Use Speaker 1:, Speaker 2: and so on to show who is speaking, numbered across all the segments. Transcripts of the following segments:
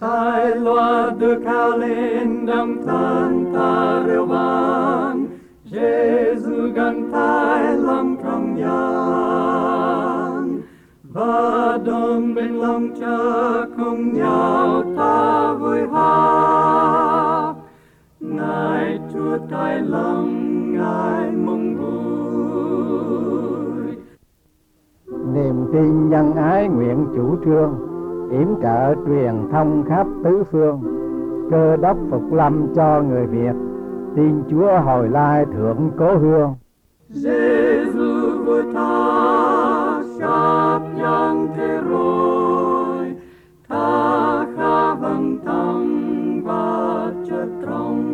Speaker 1: Tai loa được cao lên đâm than ta reo vang, Giêsu gần tai lòng trong gian, và đồng bên lòng cha cùng nhau ta vui hát. Ngài Chúa tai lòng Ngài mong vui.
Speaker 2: Niềm tin nhân ái nguyện chủ trương, yểm trợ truyền thông khắp tứ phương. Cơ đốc phục lâm cho người Việt, tin Chúa hồi lai thượng cố hương.
Speaker 1: Giêsu vui tha khắp nhân thế rồi, tha khắp vầng thăng và chất trong.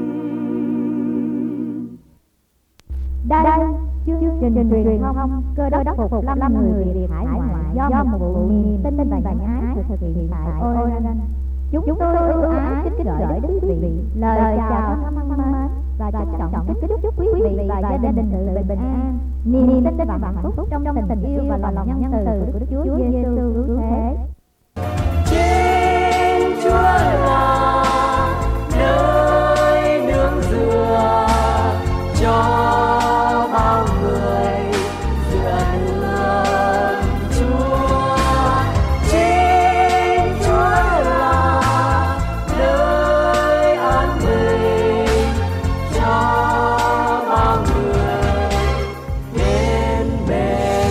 Speaker 3: Đây chương trình truyền thông Cơ đốc phục lâm người Việt hải ngoại do một vụ niềm tin và nhân ái thực hiện tại Oregon. Chúng tôi ưu ái kính gửi đến quý vị lời chào thân mến và trân trọng kính chúc quý vị và gia đình sự bình an, niềm tin và hạnh phúc trong tình yêu và lòng nhân từ của Chúa Giêsu cứu thế.
Speaker 1: Trên Chúa là nơi nương dựa cho bao người dựa nương Chúa. Trên Chúa là nơi an bình cho bao người đến bên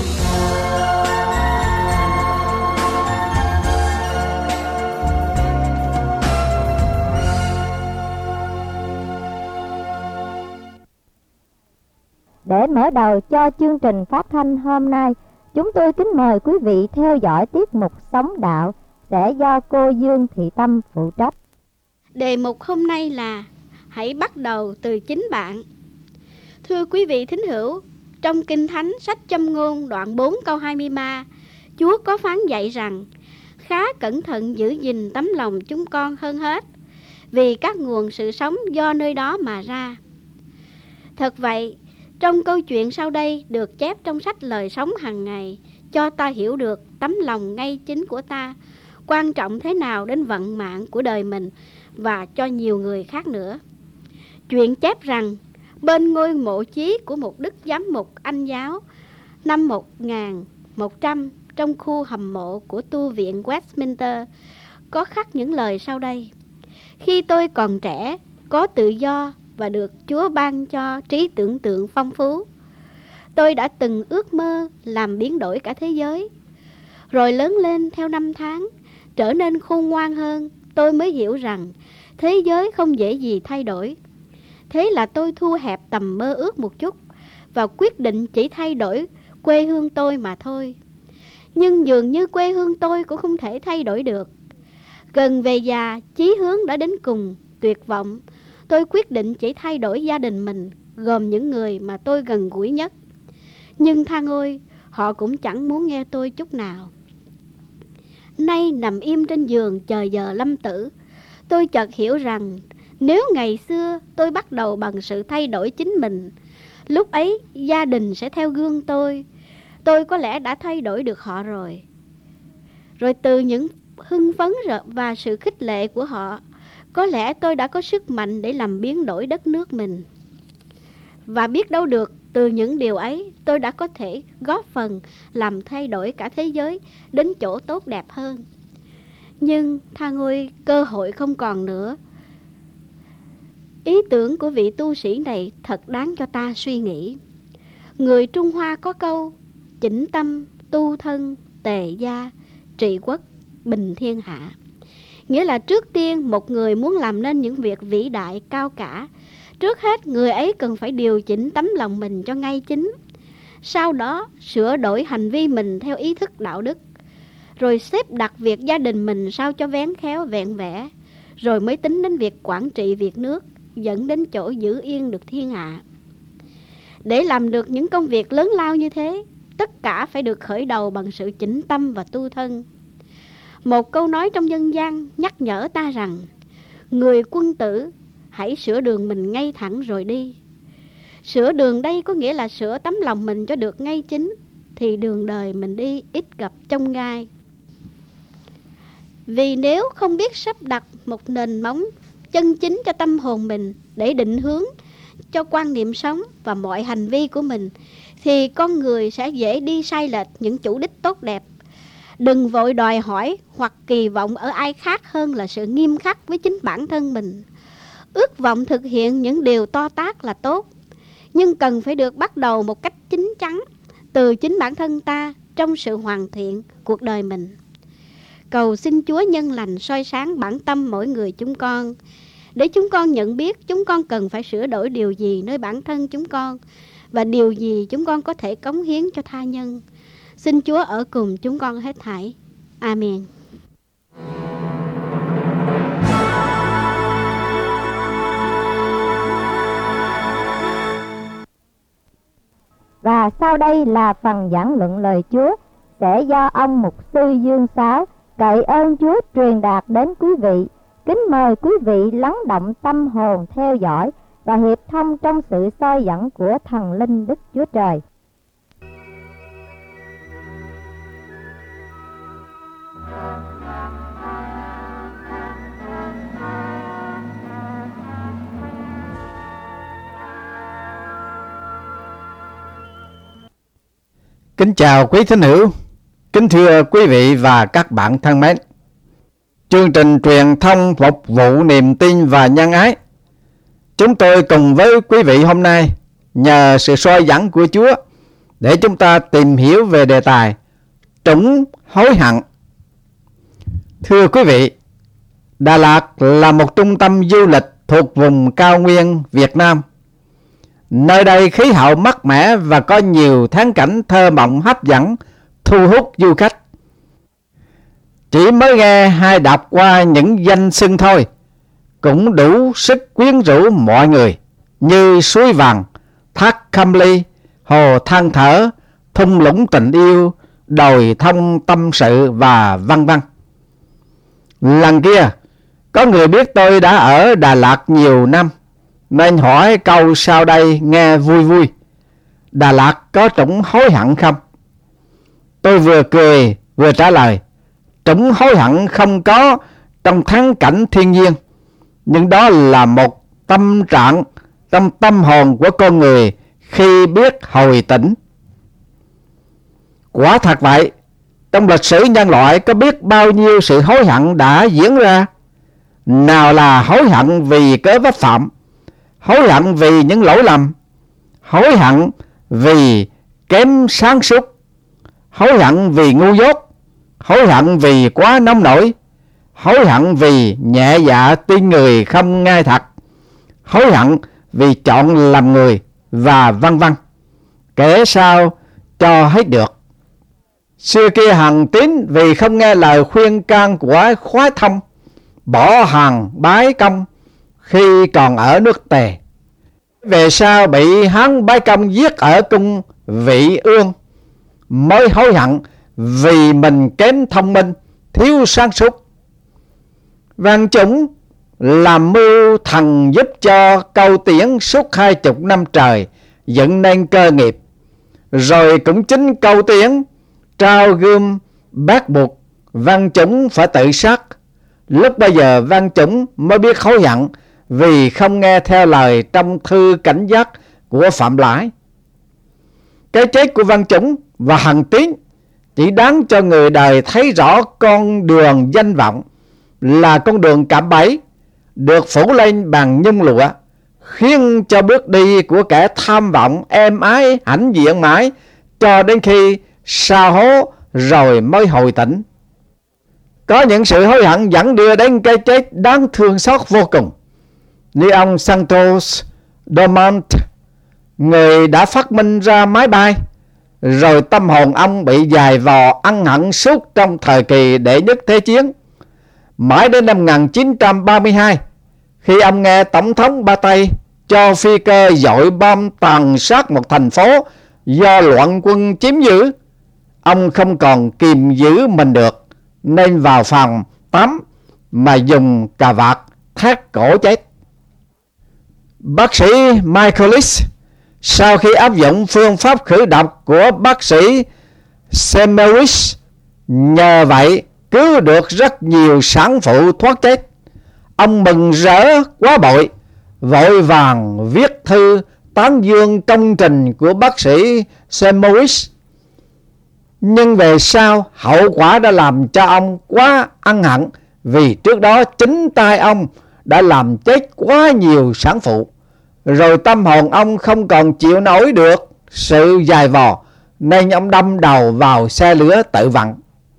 Speaker 3: Để mở đầu cho chương trình phát thanh hôm nay, chúng tôi kính mời quý vị theo dõi tiết mục Sống Đạo sẽ do cô Dương Thị Tâm phụ trách.
Speaker 4: Đề mục hôm nay là hãy bắt đầu từ chính bạn. Thưa quý vị thính hữu, trong Kinh Thánh sách Châm Ngôn đoạn 4 câu 23, Chúa có phán dạy rằng khá cẩn thận giữ gìn tấm lòng chúng con hơn hết, vì các nguồn sự sống do nơi đó mà ra. Thật vậy, trong câu chuyện sau đây được chép trong sách Lời Sống Hàng Ngày, cho ta hiểu được tấm lòng ngay chính của ta quan trọng thế nào đến vận mạng của đời mình và cho nhiều người khác nữa. Chuyện chép rằng bên ngôi mộ chí của một đức giám mục Anh giáo năm 1100 trong khu hầm mộ của tu viện Westminster có khắc những lời sau đây: khi tôi còn trẻ, có tự do và được Chúa ban cho trí tưởng tượng phong phú, tôi đã từng ước mơ làm biến đổi cả thế giới. Rồi lớn lên theo năm tháng, trở nên khôn ngoan hơn, tôi mới hiểu rằng thế giới không dễ gì thay đổi. Thế là tôi thu hẹp tầm mơ ước một chút và quyết định chỉ thay đổi quê hương tôi mà thôi. Nhưng dường như quê hương tôi cũng không thể thay đổi được. Gần về già, chí hướng đã đến cùng, tuyệt vọng, tôi quyết định chỉ thay đổi gia đình mình, gồm những người mà tôi gần gũi nhất. Nhưng than ôi, họ cũng chẳng muốn nghe tôi chút nào. Nay nằm im trên giường chờ giờ lâm tử, tôi chợt hiểu rằng nếu ngày xưa tôi bắt đầu bằng sự thay đổi chính mình, lúc ấy gia đình sẽ theo gương tôi có lẽ đã thay đổi được họ rồi. Rồi từ những hưng phấn và sự khích lệ của họ, có lẽ tôi đã có sức mạnh để làm biến đổi đất nước mình. Và biết đâu được, từ những điều ấy tôi đã có thể góp phần làm thay đổi cả thế giới đến chỗ tốt đẹp hơn. Nhưng than ôi, cơ hội không còn nữa. Ý tưởng của vị tu sĩ này thật đáng cho ta suy nghĩ. Người Trung Hoa có câu: chỉnh tâm, tu thân, tề gia, trị quốc, bình thiên hạ. Nghĩa là trước tiên một người muốn làm nên những việc vĩ đại cao cả, trước hết người ấy cần phải điều chỉnh tấm lòng mình cho ngay chính. Sau đó sửa đổi hành vi mình theo ý thức đạo đức. Rồi xếp đặt việc gia đình mình sao cho vén khéo vẹn vẽ. Rồi mới tính đến việc quản trị việc nước, dẫn đến chỗ giữ yên được thiên hạ. Để làm được những công việc lớn lao như thế, tất cả phải được khởi đầu bằng sự chỉnh tâm và tu thân. Một câu nói trong dân gian nhắc nhở ta rằng: người quân tử, hãy sửa đường mình ngay thẳng rồi đi. Sửa đường đây có nghĩa là sửa tấm lòng mình cho được ngay chính, thì đường đời mình đi ít gặp chông gai. Vì nếu không biết sắp đặt một nền móng chân chính cho tâm hồn mình để định hướng cho quan niệm sống và mọi hành vi của mình, thì con người sẽ dễ đi sai lệch những chủ đích tốt đẹp. Đừng vội đòi hỏi hoặc kỳ vọng ở ai khác hơn là sự nghiêm khắc với chính bản thân mình. Ước vọng thực hiện những điều to tát là tốt, nhưng cần phải được bắt đầu một cách chín chắn từ chính bản thân ta trong sự hoàn thiện cuộc đời mình. Cầu xin Chúa nhân lành soi sáng bản tâm mỗi người chúng con, để chúng con nhận biết chúng con cần phải sửa đổi điều gì nơi bản thân chúng con và điều gì chúng con có thể cống hiến cho tha nhân. Xin Chúa ở cùng chúng con hết thảy. Amen.
Speaker 3: Và sau đây là phần giảng luận lời Chúa sẽ do ông mục sư Dương Sáo cậy ơn Chúa truyền đạt đến quý vị. Kính mời quý vị lắng động tâm hồn theo dõi và hiệp thông trong sự soi dẫn của thần linh Đức Chúa Trời.
Speaker 2: Kính chào quý thính hữu, kính thưa quý vị và các bạn thân mến. Chương trình truyền thông phục vụ niềm tin và nhân ái. Chúng tôi cùng với quý vị hôm nay nhờ sự soi dẫn của Chúa để chúng ta tìm hiểu về đề tài trũng hối hận. Thưa quý vị, Đà Lạt là một trung tâm du lịch thuộc vùng cao nguyên Việt Nam. Nơi đây khí hậu mát mẻ và có nhiều thắng cảnh thơ mộng hấp dẫn, thu hút du khách. Chỉ mới nghe hay đọc qua những danh xưng thôi cũng đủ sức quyến rũ mọi người, như suối vàng, thác Khâm Ly, hồ than thở, thung lũng tình yêu, đồi thông tâm sự và vân vân. Lần kia, có người biết tôi đã ở Đà Lạt nhiều năm, nên hỏi câu sau đây nghe vui vui: Đà Lạt có trũng hối hận không? Tôi vừa cười vừa trả lời: trũng hối hận không có trong thắng cảnh thiên nhiên, nhưng đó là một tâm trạng trong tâm hồn của con người khi biết hồi tỉnh. Quả thật vậy, trong lịch sử nhân loại có biết bao nhiêu sự hối hận đã diễn ra. Nào là hối hận vì cớ vấp phạm, hối hận vì những lỗi lầm, hối hận vì kém sáng suốt, hối hận vì ngu dốt, hối hận vì quá nông nổi, hối hận vì nhẹ dạ tin người không ngay thật, hối hận vì chọn làm người, và vân vân. Kể sao cho hết được. Xưa kia Hằng Tín vì không nghe lời khuyên can của Khói Thông, bỏ hàng bái công khi còn ở nước Tề. Về sau bị Hán Bái Công giết ở cung Vị Ương, mới hối hận vì mình kém thông minh, thiếu sáng suốt. Văn Chủng làm mưu thần giúp cho Câu Tiễn suốt 20 năm trời dựng nên cơ nghiệp. Rồi cũng chính Câu Tiễn trao gươm bắt buộc Văn Chủng phải tự sát. Lúc bây giờ Văn Chủng mới biết hối hận vì không nghe theo lời trong thư cảnh giác của Phạm Lãi. Cái chết của Văn Chủng và Hằng Tín chỉ đáng cho người đời thấy rõ con đường danh vọng là con đường cạm bẫy, được phủ lên bằng nhung lụa, khiến cho bước đi của kẻ tham vọng êm ái hãnh diện mãi cho đến khi sa hố rồi mới hồi tỉnh. Có những sự hối hận dẫn đưa đến cái chết đáng thương xót vô cùng, như ông Santos Dumont, người đã phát minh ra máy bay, rồi tâm hồn ông bị dài vò ân hận suốt trong thời kỳ đệ nhất thế chiến. Mãi đến năm 1932, khi ông nghe Tổng thống Ba Tây cho phi cơ dội bom tàn sát một thành phố do loạn quân chiếm giữ, ông không còn kìm giữ mình được, nên vào phòng tắm mà dùng cà vạt thắt cổ chết. Bác sĩ Michaelis, sau khi áp dụng phương pháp khử độc của bác sĩ Semeris, nhờ vậy cứu được rất nhiều sản phụ thoát chết. Ông mừng rỡ quá bội, vội vàng viết thư tán dương công trình của bác sĩ St. Maurice. Nhưng về sau, hậu quả đã làm cho ông quá ân hận, vì trước đó chính tay ông đã làm chết quá nhiều sản phụ. Rồi tâm hồn ông không còn chịu nổi được sự dài vò, nên ông đâm đầu vào xe lửa tự vận.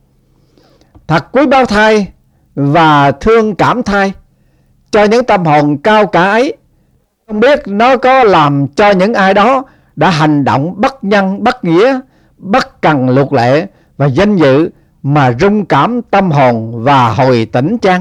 Speaker 2: Thật quý báu thay và thương cảm thay cho những tâm hồn cao cả ấy. Không biết nó có làm cho những ai đó đã hành động bất nhân, bất nghĩa, bất cần luật lệ và danh dự mà rung cảm tâm hồn và hồi tỉnh chăng?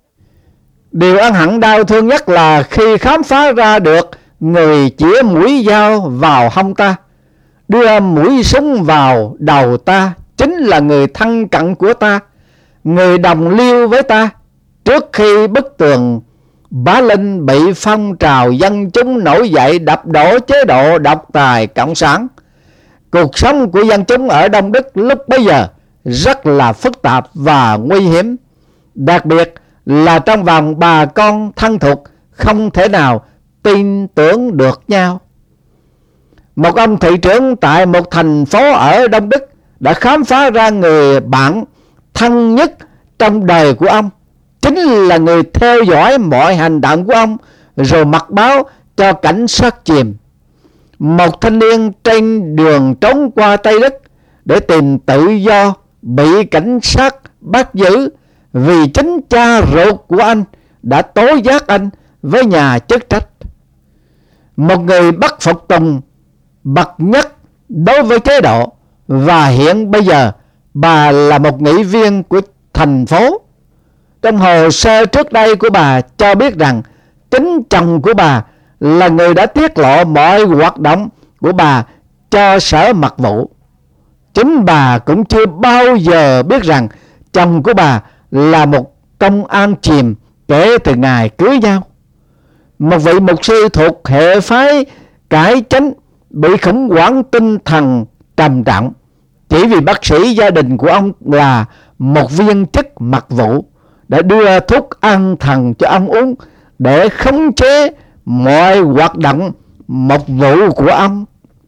Speaker 2: Điều ân hận đau thương nhất là khi khám phá ra được người chĩa mũi dao vào hông ta, đưa mũi súng vào đầu ta, chính là người thân cận của ta, người đồng liêu với ta. Trước khi bức tường Bá Linh bị phong trào dân chúng nổi dậy đập đổ chế độ độc tài cộng sản, cuộc sống của dân chúng ở Đông Đức lúc bấy giờ rất là phức tạp và nguy hiểm, đặc biệt là trong vòng bà con thân thuộc không thể nào tin tưởng được nhau. Một ông thị trưởng tại một thành phố ở Đông Đức đã khám phá ra người bạn thân nhất trong đời của ông chính là người theo dõi mọi hành động của ông, rồi mặc báo cho cảnh sát chìm. Một thanh niên trên đường trốn qua Tây Đức để tìm tự do bị cảnh sát bắt giữ vì chính cha ruột của anh đã tố giác anh với nhà chức trách. Một người bất phục tùng bậc nhất đối với chế độ, và hiện bây giờ bà là một nghị viên của thành phố. Trong hồ sơ trước đây của bà cho biết rằng chính chồng của bà là người đã tiết lộ mọi hoạt động của bà cho sở mật vụ. Chính bà cũng chưa bao giờ biết rằng chồng của bà là một công an chìm kể từ ngày cưới nhau. Một vị mục sư thuộc hệ phái cải chánh bị khủng hoảng tinh thần trầm trọng chỉ vì bác sĩ gia đình của ông là một viên chức mật vụ đã đưa thuốc an thần cho ông uống để khống chế mọi hoạt động mật vụ của ông.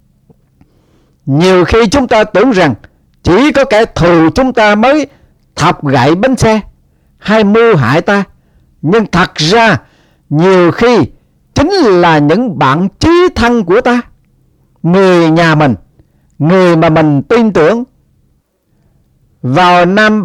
Speaker 2: Nhiều khi chúng ta tưởng rằng chỉ có kẻ thù chúng ta mới thọc gậy bánh xe hay mưu hại ta, nhưng thật ra nhiều khi chính là những bạn chí thân của ta, người nhà mình, người mà mình tin tưởng. Vào năm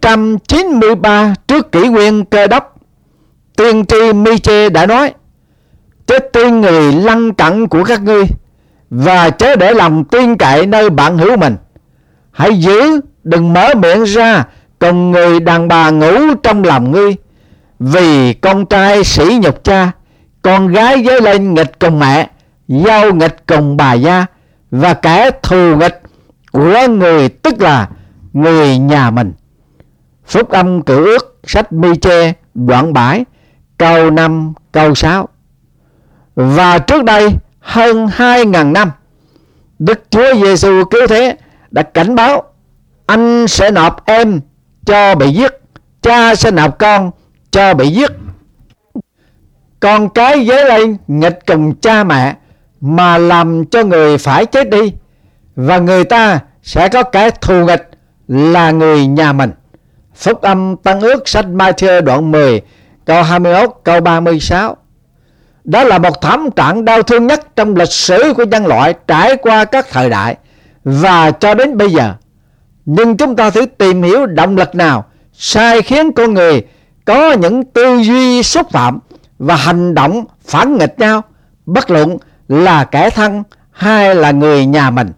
Speaker 2: 793 trước kỷ nguyên Cơ Đốc, tiên tri Mi-chê đã nói: chớ tin người lân cận của các ngươi, và chớ để lòng tin cậy nơi bạn hữu mình. Hãy giữ đừng mở miệng ra cùng người đàn bà ngủ trong lòng ngươi, vì con trai sỉ nhục cha, con gái dấy lên nghịch cùng mẹ, dâu nghịch cùng bà gia, và kẻ thù nghịch của người tức là người nhà mình. Phúc âm Cựu Ước sách Mi-chê đoạn 7 câu 5 câu 6. Và trước đây hơn 2.000 năm, Đức Chúa Giêsu cứu thế đã cảnh báo: anh sẽ nộp em cho bị giết, cha sẽ nộp con cho bị giết. Con cái dấy lên nghịch cùng cha mẹ mà làm cho người phải chết đi, và người ta sẽ có kẻ thù nghịch là người nhà mình. Phúc âm Tân Ước sách Ma-thi-ơ đoạn 10 câu 21 câu 36. Đó là một thảm trạng đau thương nhất trong lịch sử của nhân loại trải qua các thời đại và cho đến bây giờ. Nhưng chúng ta thử tìm hiểu động lực nào sai khiến con người có những tư duy xúc phạm và hành động phản nghịch nhau, bất luận là kẻ thân hay là người nhà mình.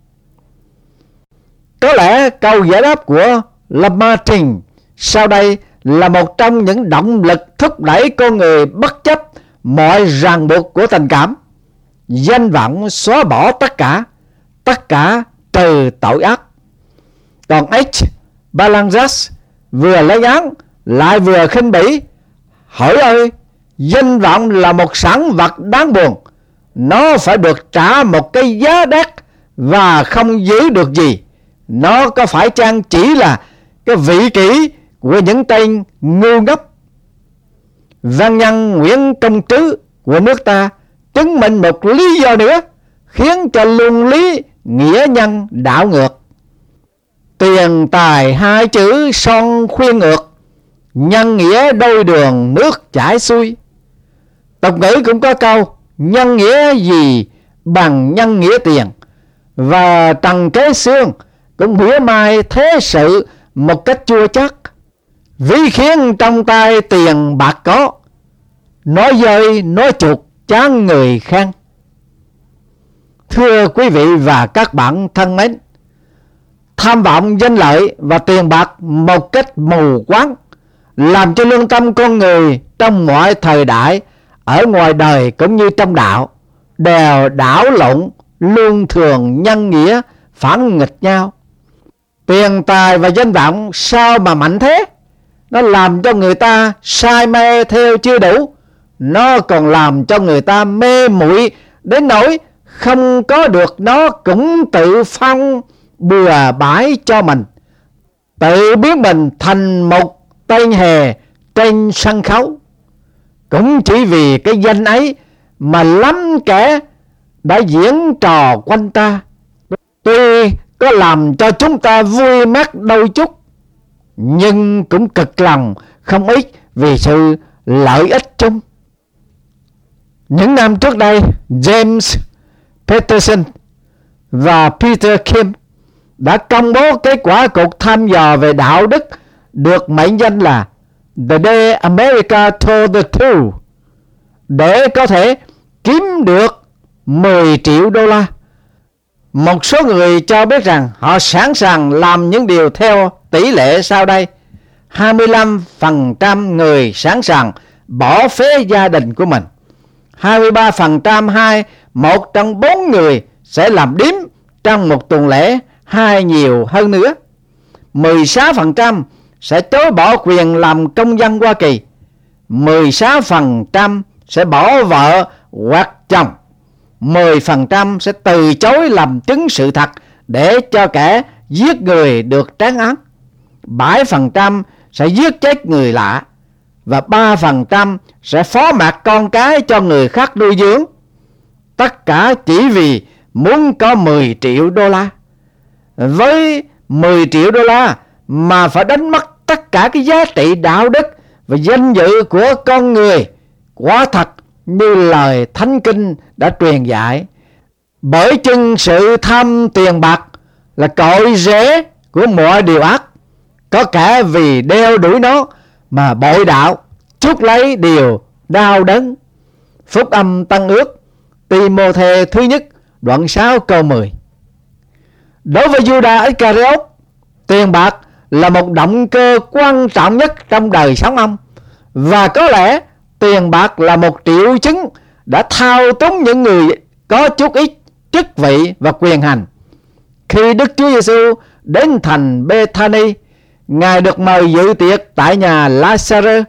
Speaker 2: Có lẽ câu giải đáp của Lamartine sau đây là một trong những động lực thúc đẩy con người bất chấp mọi ràng buộc của tình cảm. Danh vọng xóa bỏ tất cả trừ tội ác. Còn H. Balanzas vừa lấy án lại vừa khinh bỉ. Hỡi ơi, danh vọng là một sản vật đáng buồn. Nó phải được trả một cái giá đắt và không giữ được gì. Nó có phải chăng chỉ là cái vị kỷ của những tên ngu ngốc. Văn nhân Nguyễn Công Trứ của nước ta chứng minh một lý do nữa khiến cho luân lý nghĩa nhân đảo ngược. Tiền tài hai chữ son khuyên ngược, nhân nghĩa đôi đường nước chảy xuôi. Tục ngữ cũng có câu nhân nghĩa gì bằng nhân nghĩa tiền, và Trần Kế Xương cũng mỉa mai thế sự một cách chua chát. Ví khiến trong tay tiền bạc có, nói dơi nói chuột chán người khen. Thưa quý vị và các bạn thân mến, tham vọng danh lợi và tiền bạc một cách mù quáng làm cho lương tâm con người trong mọi thời đại, ở ngoài đời cũng như trong đạo, đều đảo lộn, luôn thường nhân nghĩa phản nghịch nhau. Tiền tài và danh vọng sao mà mạnh thế? Nó làm cho người ta say mê theo chưa đủ, nó còn làm cho người ta mê muội đến nỗi không có được nó cũng tự phong bừa bãi cho mình, tự biến mình thành một tên hề trên sân khấu. Cũng chỉ vì cái danh ấy mà lắm kẻ đã diễn trò quanh ta. Tuy có làm cho chúng ta vui mắt đôi chút, nhưng cũng cực lòng không ít vì sự lợi ích chung. Những năm trước đây, James Patterson và Peter Kim đã công bố kết quả cuộc thăm dò về đạo đức được mệnh danh là The Day America Told the Truth, để có thể kiếm được 10 triệu đô la. Một số người cho biết rằng họ sẵn sàng làm những điều theo tỷ lệ sau đây. 25% người sẵn sàng bỏ phế gia đình của mình. 23% hay 1 trong 4 người sẽ làm điếm trong một tuần lễ hay nhiều hơn nữa. 16% sẽ chối bỏ quyền làm công dân Hoa Kỳ. 16% sẽ bỏ vợ hoặc chồng. 10% sẽ từ chối làm chứng sự thật để cho kẻ giết người được trán án. 7% sẽ giết chết người lạ. Và 3% sẽ phó mặc con cái cho người khác nuôi dưỡng. Tất cả chỉ vì muốn có 10 triệu đô la. Với 10 triệu đô la mà phải đánh mất tất cả cái giá trị đạo đức và danh dự của con người, quả thật như lời Thánh Kinh đã truyền dạy. Bởi chừng sự tham tiền bạc là cội rễ của mọi điều ác. Có kẻ vì đeo đuổi nó mà bội đạo, chuốc lấy điều đau đớn. Phúc âm Tân Ước, Ti-mô-thê thứ nhất đoạn 6 câu 10. Đối với Judas Iscariot, tiền bạc là một động cơ quan trọng nhất trong đời sống ông, và có lẽ tiền bạc là một triệu chứng đã thao túng những người có chút ít chức vị và quyền hành. Khi Đức Chúa Giêsu đến thành Bethany, Ngài được mời dự tiệc tại nhà Lazarơ.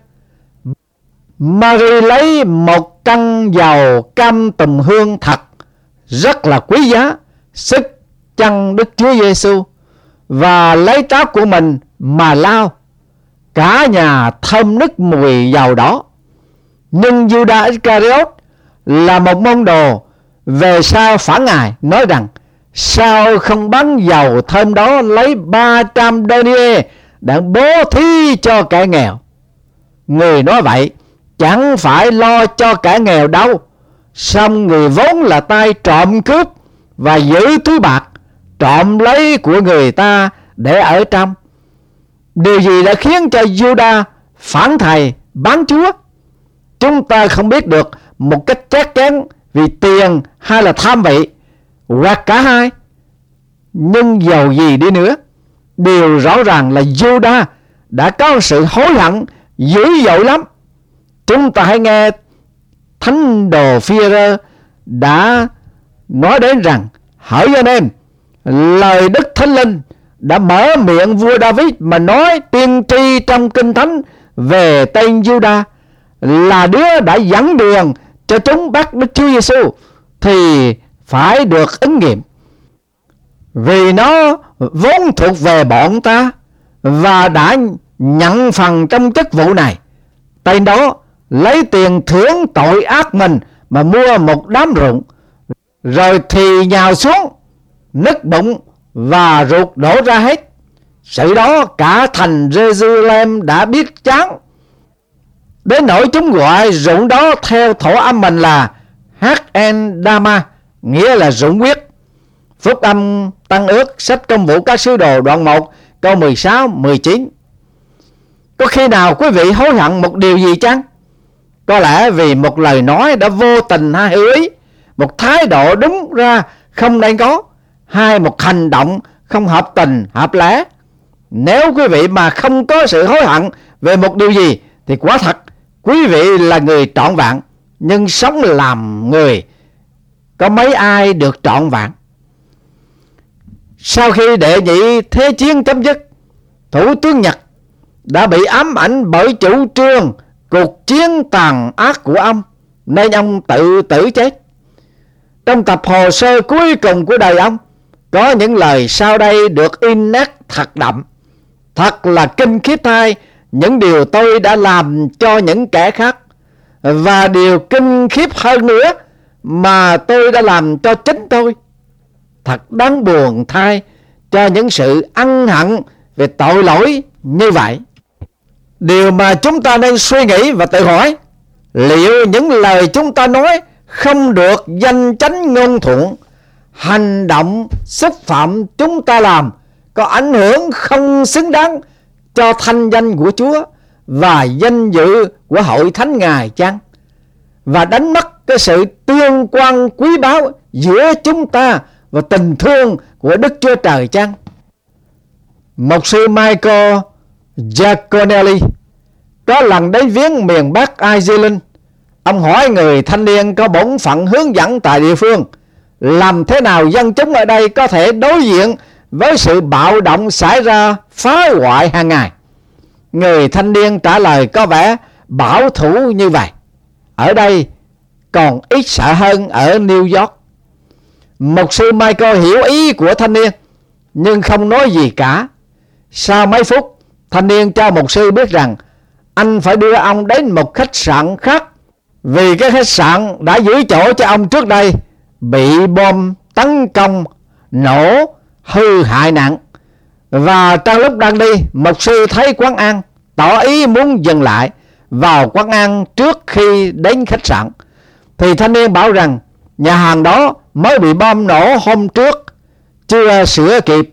Speaker 2: Mary lấy một căn dầu cam tùng hương thật rất là quý giá sức chân Đức Chúa Giêsu và lấy tóc của mình mà lau. Cả nhà thơm nức mùi dầu đó. Nhưng Judas Iscariot là một môn đồ về sau phản Ngài, nói rằng sao không bán dầu thơm đó lấy 300 denier để bố thí cho kẻ nghèo. Người nói vậy chẳng phải lo cho kẻ nghèo đâu, song người vốn là tay trộm cướp và giữ túi bạc, trộm lấy của người ta để ở trong. Điều gì đã khiến cho Judas phản thầy bán Chúa? Chúng ta không biết được một cách chắc chắn vì tiền hay là tham vị, hoặc cả hai. Nhưng dầu gì đi nữa, điều rõ ràng là Judas đã có sự hối hận dữ dội lắm. Chúng ta hãy nghe thánh đồ Phi-e-rơ đã nói đến rằng: hỡi anh em, lời Đức Thánh Linh đã mở miệng vua David mà nói tiên tri trong Kinh Thánh về tên Judas, là đứa đã dẫn đường cho chúng bắt Đức Chúa Giêsu, thì phải được ứng nghiệm. Vì nó vốn thuộc về bọn ta, và đã nhận phần trong chức vụ này. Tên đó lấy tiền thưởng tội ác mình mà mua một đám ruộng, rồi thì nhào xuống, nứt bụng và ruột đổ ra hết. Sự đó cả thành Jerusalem đã biết chán, đến nỗi chúng gọi ruộng đó theo thổ âm mình là Hakendama, nghĩa là ruộng huyết. Phúc âm Tăng Ước, sách Công vụ các sứ đồ đoạn 1 câu 16-19. Có khi nào quý vị hối hận một điều gì chăng? Có lẽ vì một lời nói đã vô tình hay hữu ý, một thái độ đúng ra không nên có, hay một hành động không hợp tình hợp lẽ. Nếu quý vị mà không có sự hối hận về một điều gì thì quả thật quý vị là người trọn vẹn, nhưng sống làm người có mấy ai được trọn vẹn. Sau khi Đệ Nhị Thế Chiến chấm dứt, Thủ tướng Nhật đã bị ám ảnh bởi chủ trương cuộc chiến tàn ác của ông, nên ông tự tử chết. Trong tập hồ sơ cuối cùng của đời ông, có những lời sau đây được in nét thật đậm: thật là kinh khiếp thay những điều tôi đã làm cho những kẻ khác, và điều kinh khiếp hơn nữa mà tôi đã làm cho chính tôi. Thật đáng buồn thay cho những sự ân hận về tội lỗi như vậy. Điều mà chúng ta nên suy nghĩ và tự hỏi, liệu những lời chúng ta nói không được danh chánh ngôn thuận, hành động xúc phạm chúng ta làm có ảnh hưởng không xứng đáng cho thanh danh của Chúa và danh dự của hội thánh Ngài chăng? Và đánh mất cái sự tương quan quý báu giữa chúng ta và tình thương của Đức Chúa Trời chăng? Mục sư Michael Giaconelli có lần đến viếng miền Bắc Ireland. Ông hỏi người thanh niên có bổn phận hướng dẫn tại địa phương làm thế nào dân chúng ở đây có thể đối diện với sự bạo động xảy ra phá hoại hàng ngày. Người thanh niên trả lời có vẻ bảo thủ như vậy: ở đây còn ít sợ hơn ở New York. Mục sư Michael hiểu ý của thanh niên nhưng không nói gì cả. Sau mấy phút, thanh niên cho mục sư biết rằng anh phải đưa ông đến một khách sạn khác, vì cái khách sạn đã giữ chỗ cho ông trước đây bị bom tấn công, nổ, hư hại nặng. Và trong lúc đang đi, mục sư thấy quán ăn, tỏ ý muốn dừng lại vào quán ăn trước khi đến khách sạn. Thì thanh niên bảo rằng nhà hàng đó mới bị bom nổ hôm trước, chưa sửa kịp.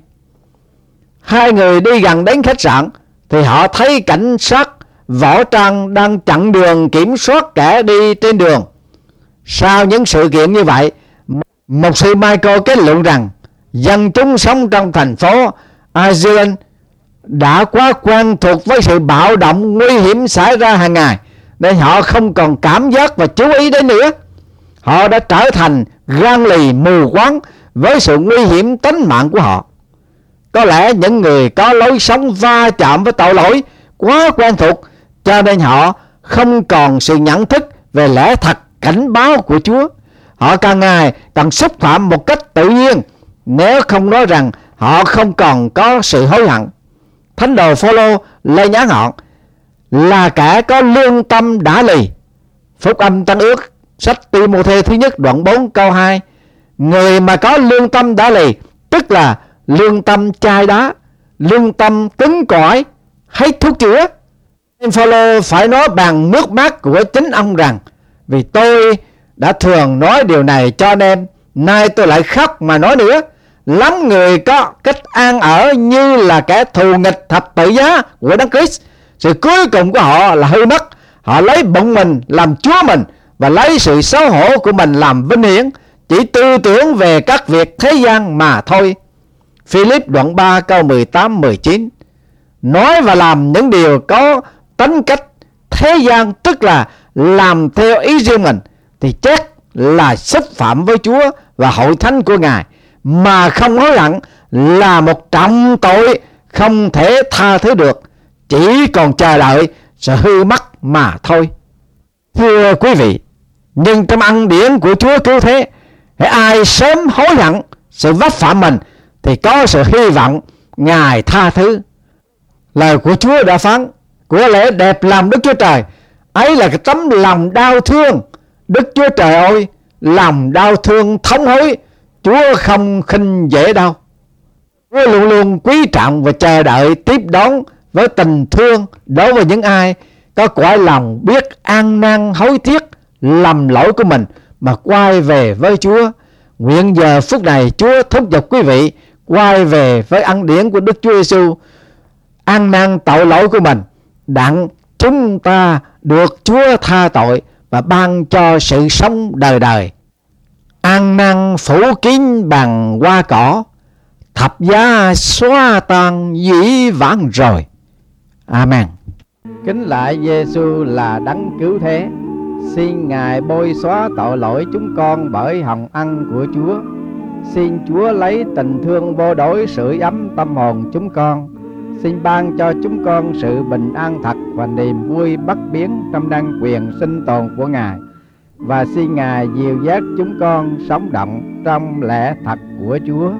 Speaker 2: Hai người đi gần đến khách sạn thì họ thấy cảnh sát võ trang đang chặn đường kiểm soát kẻ đi trên đường. Sau những sự kiện như vậy, mục sư Michael kết luận rằng dân chúng sống trong thành phố Ireland đã quá quen thuộc với sự bạo động nguy hiểm xảy ra hàng ngày, nên họ không còn cảm giác và chú ý đến nữa. Họ đã trở thành gan lì mù quáng với sự nguy hiểm tính mạng của họ. Có lẽ những người có lối sống va chạm với tội lỗi quá quen thuộc, cho nên họ không còn sự nhận thức về lẽ thật cảnh báo của Chúa. Họ càng ngày càng xúc phạm một cách tự nhiên, nếu không nói rằng họ không còn có sự hối hận. Thánh đồ Phôlô lên án họ là kẻ có lương tâm đã lì. Phúc âm Tăng Ước, sách Ti-mô-thê thứ nhất đoạn 4 câu 2. Người mà có lương tâm đã lì, tức là lương tâm chai đá, lương tâm cứng cỏi, hết thuốc chữa. Nên Phôlô phải nói bằng nước mắt của chính ông rằng: vì tôi đã thường nói điều này cho nên nay tôi lại khóc mà nói nữa. Lắm người có cách ăn ở như là kẻ thù nghịch thập tự giá của Đấng Christ. Sự cuối cùng của họ là hư mất. Họ lấy bụng mình làm chúa mình và lấy sự xấu hổ của mình làm vinh hiển, chỉ tư tưởng về các việc thế gian mà thôi. Philip đoạn 3 câu 18-19. Nói và làm những điều có tính cách thế gian, tức là làm theo ý riêng mình, thì chắc là xúc phạm với Chúa và hội thánh của Ngài, mà không hối hận là một trọng tội không thể tha thứ được, chỉ còn chờ đợi sự hư mất mà thôi. Thưa quý vị, nhưng trong ân điển của Chúa cứu thế, hãy ai sớm hối hận sự vấp phạm mình thì có sự hy vọng Ngài tha thứ.
Speaker 5: Lời của Chúa đã phán: của lẽ đẹp lòng Đức Chúa Trời, ấy là cái tấm lòng đau thương. Đức Chúa Trời ơi, lòng đau thương thống hối, Chúa không khinh dễ đâu. Chúa luôn luôn quý trọng và chờ đợi tiếp đón với tình thương đối với những ai có cõi lòng biết ăn năn hối tiếc lầm lỗi của mình mà quay về với Chúa. Nguyện giờ phút này Chúa thúc giục quý vị quay về với ân điển của Đức Chúa Giêsu, ăn năn tội lỗi của mình, đặng chúng ta được Chúa tha tội và ban cho sự sống đời đời. Ăn năn phủ kín bằng hoa cỏ, thập giá xóa tan dĩ vãng rồi. Amen.
Speaker 2: Kính lại Giêsu là đấng cứu thế, xin Ngài bôi xóa tội lỗi chúng con bởi hồng ân của Chúa. Xin Chúa lấy tình thương vô đối sưởi ấm tâm hồn chúng con. Xin ban cho chúng con sự bình an thật và niềm vui bất biến trong năng quyền sinh tồn của Ngài. Và xin Ngài dìu dắt chúng con sống động trong lẽ thật của Chúa.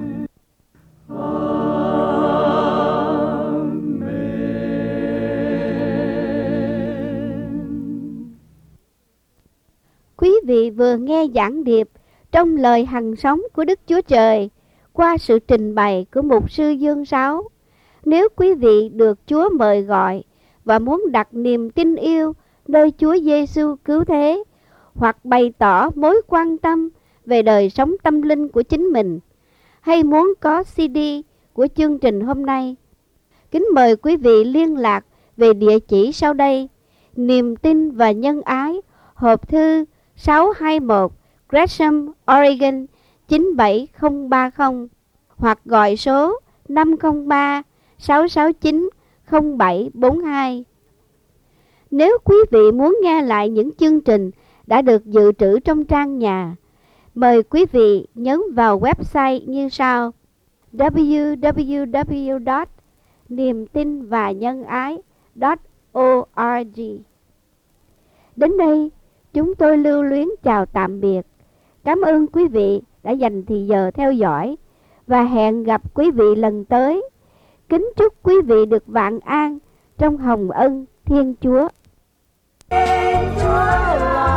Speaker 4: Quý vị vừa nghe giảng điệp trong lời hằng sống của Đức Chúa Trời qua sự trình bày của mục sư Dương Sáu. Nếu quý vị được Chúa mời gọi và muốn đặt niềm tin yêu nơi Chúa Giêsu cứu thế, hoặc bày tỏ mối quan tâm về đời sống tâm linh của chính mình, hay muốn có CD của chương trình hôm nay, kính mời quý vị liên lạc về địa chỉ sau đây: Niềm tin và nhân ái, hộp thư 621 Gresham, Oregon 97030, hoặc gọi số 503 669 0742. Nếu quý vị muốn nghe lại những chương trình đã được dự trữ trong trang nhà, mời quý vị nhấn vào website như sau: www.niemtinvanhângai.org. Đến đây, chúng tôi lưu luyến chào tạm biệt. Cảm ơn quý vị đã dành thời giờ theo dõi và hẹn gặp quý vị lần tới. Kính chúc quý vị được vạn an trong hồng ân Thiên Chúa.
Speaker 1: Chúa là